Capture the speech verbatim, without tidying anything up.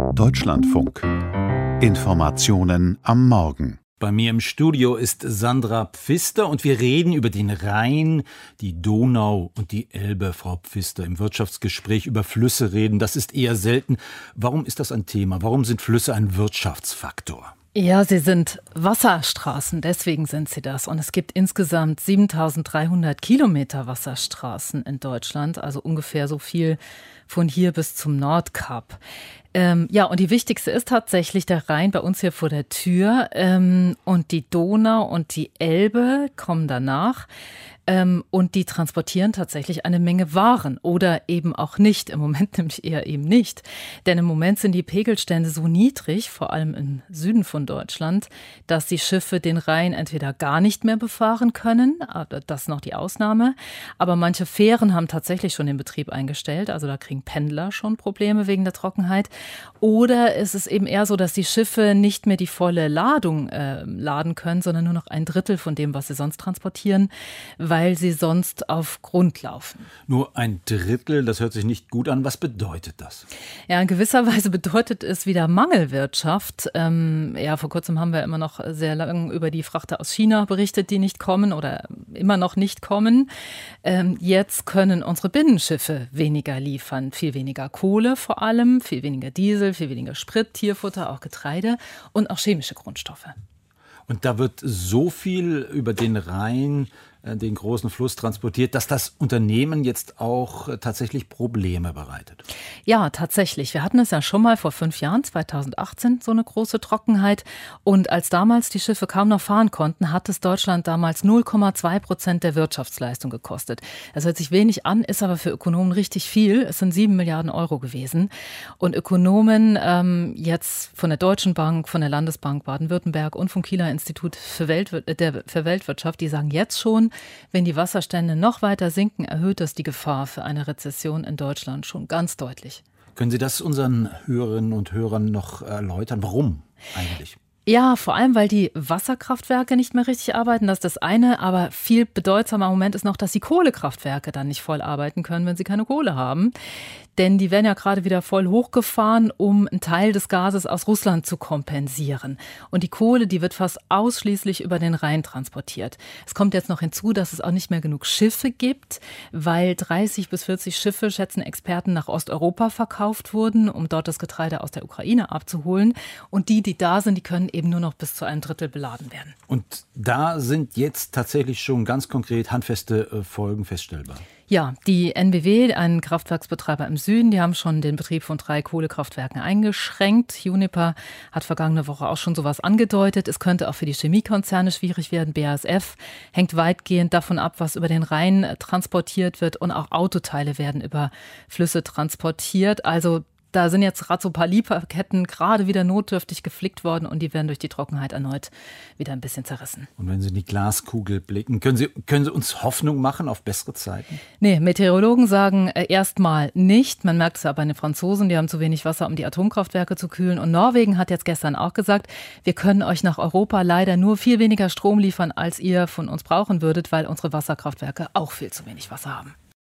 Deutschlandfunk. Informationen am Morgen. Bei mir im Studio ist Sandra Pfister und wir reden über den Rhein, die Donau und die Elbe. Frau Pfister, im Wirtschaftsgespräch über Flüsse reden, das ist eher selten. Warum ist das ein Thema? Warum sind Flüsse ein Wirtschaftsfaktor? Ja, sie sind Wasserstraßen, deswegen sind sie das. Und es gibt insgesamt siebentausenddreihundert Kilometer Wasserstraßen in Deutschland, also ungefähr so viel von hier bis zum Nordkap. Ähm, ja, und die wichtigste ist tatsächlich der Rhein bei uns hier vor der Tür. Ähm, und die Donau und die Elbe kommen danach. Ähm, und die transportieren tatsächlich eine Menge Waren oder eben auch nicht. Im Moment nämlich eher eben nicht. Denn im Moment sind die Pegelstände so niedrig, vor allem im Süden von Deutschland, dass die Schiffe den Rhein entweder gar nicht mehr befahren können. Das ist noch die Ausnahme. Aber manche Fähren haben tatsächlich schon den Betrieb eingestellt. Also da kriegen Pendler schon Probleme wegen der Trockenheit. Oder es ist eben eher so, dass die Schiffe nicht mehr die volle Ladung äh, laden können, sondern nur noch ein Drittel von dem, was sie sonst transportieren, weil sie sonst auf Grund laufen. Nur ein Drittel, das hört sich nicht gut an. Was bedeutet das? Ja, in gewisser Weise bedeutet es wieder Mangelwirtschaft. Ähm, ja, vor kurzem haben wir immer noch sehr lange über die Frachter aus China berichtet, die nicht kommen oder immer noch nicht kommen. Ähm, jetzt können unsere Binnenschiffe weniger liefern. Viel weniger Kohle vor allem, viel weniger Diesel, viel weniger Sprit, Tierfutter, auch Getreide und auch chemische Grundstoffe. Und da wird so viel über den Rhein, den großen Fluss, transportiert, dass das Unternehmen jetzt auch tatsächlich Probleme bereitet. Ja, tatsächlich. Wir hatten es ja schon mal vor fünf Jahren, zweitausendachtzehn, so eine große Trockenheit. Und als damals die Schiffe kaum noch fahren konnten, hat es Deutschland damals null Komma zwei Prozent der Wirtschaftsleistung gekostet. Das hört sich wenig an, ist aber für Ökonomen richtig viel. Es sind sieben Milliarden Euro gewesen. Und Ökonomen ähm, jetzt von der Deutschen Bank, von der Landesbank Baden-Württemberg und vom Kieler Institut für, Welt, der, für Weltwirtschaft, die sagen jetzt schon, wenn die Wasserstände noch weiter sinken, erhöht das die Gefahr für eine Rezession in Deutschland schon ganz deutlich. Können Sie das unseren Hörerinnen und Hörern noch erläutern? Warum eigentlich? Ja, vor allem, weil die Wasserkraftwerke nicht mehr richtig arbeiten, das ist das eine. Aber viel bedeutsamer im Moment ist noch, dass die Kohlekraftwerke dann nicht voll arbeiten können, wenn sie keine Kohle haben. Denn die werden ja gerade wieder voll hochgefahren, um einen Teil des Gases aus Russland zu kompensieren. Und die Kohle, die wird fast ausschließlich über den Rhein transportiert. Es kommt jetzt noch hinzu, dass es auch nicht mehr genug Schiffe gibt, weil dreißig bis vierzig Schiffe, schätzen Experten, nach Osteuropa verkauft wurden, um dort das Getreide aus der Ukraine abzuholen. Und die, die da sind, die können eben nur noch bis zu einem Drittel beladen werden. Und da sind jetzt tatsächlich schon ganz konkret handfeste Folgen feststellbar. Ja, die N B W, ein Kraftwerksbetreiber im Süden, die haben schon den Betrieb von drei Kohlekraftwerken eingeschränkt. Uniper hat vergangene Woche auch schon sowas angedeutet. Es könnte auch für die Chemiekonzerne schwierig werden. B A S F hängt weitgehend davon ab, was über den Rhein transportiert wird. Und auch Autoteile werden über Flüsse transportiert. Also da sind jetzt gerade so ein paar Lieferketten gerade wieder notdürftig geflickt worden und die werden durch die Trockenheit erneut wieder ein bisschen zerrissen. Und wenn Sie in die Glaskugel blicken, können Sie, können Sie uns Hoffnung machen auf bessere Zeiten? Nee, Meteorologen sagen äh, erstmal nicht. Man merkt es ja bei den Franzosen, die haben zu wenig Wasser, um die Atomkraftwerke zu kühlen. Und Norwegen hat jetzt gestern auch gesagt, wir können euch nach Europa leider nur viel weniger Strom liefern, als ihr von uns brauchen würdet, weil unsere Wasserkraftwerke auch viel zu wenig Wasser haben.